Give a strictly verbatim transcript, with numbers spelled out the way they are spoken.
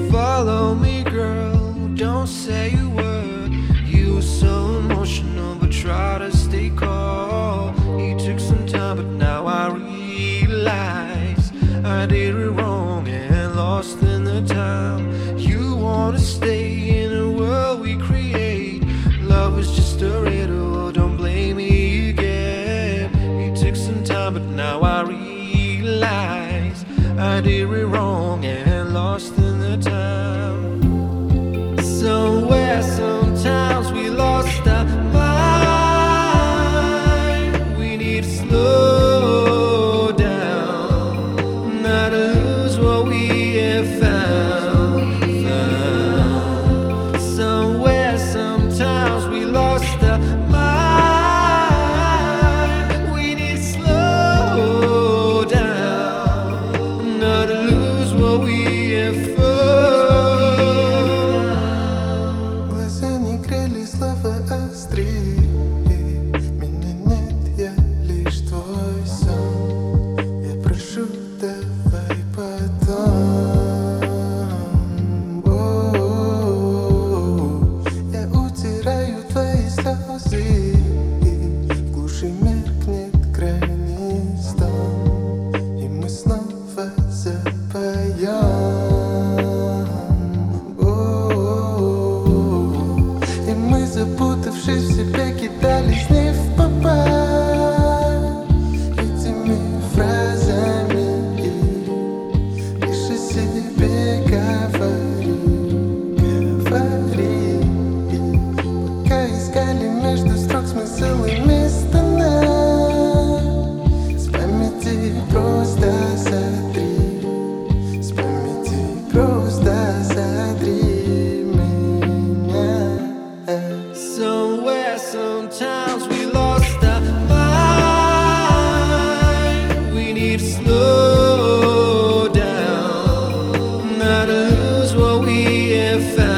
Follow me, girl, don't say a word. You were so emotional, but try to stay calm. It took some time, but now I realize I did it wrong and lost in the time. You wanna stay in a world we create. Love was just a riddle, don't blame me again. It took some time, but now I realize I did it wrong and lost in the time. Somewhere, sometimes we lost our mind. We need to slow down, not to lose what we have found, found. Somewhere, sometimes we lost our mind. We need to slow down, not to lose what we have found. Глаза не грели, слова острые. Меня нет, я лишь твой сон. Я прошу, давай потом. О-о-о. Я утираю твои слезы. В глуши меркнет крайний стон, и мы снова запоем. О-о-о. И мы, запутавшись в себе, кидались не в попад этими фразами. Лишь о себе говори, говори. Пока искали между строк смысл и место нам. С памяти просто сотри, с памяти просто сотри меня. Somewhere, sometimes we lost our mind. We need to slow down, not to lose what we have found.